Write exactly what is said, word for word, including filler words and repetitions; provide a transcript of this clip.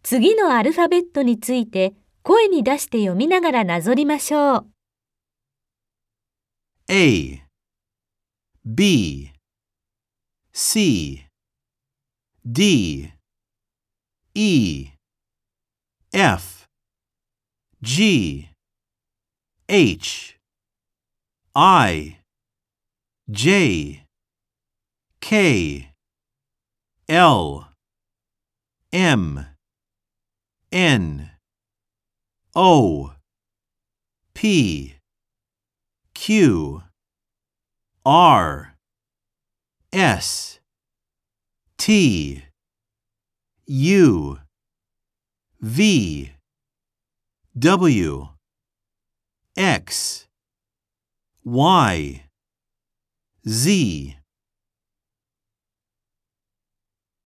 次のアルファベットについて声に出して読みながらなぞりましょう。 A B C D E F G H I J K L M N O P Q R S T U V W X Y Z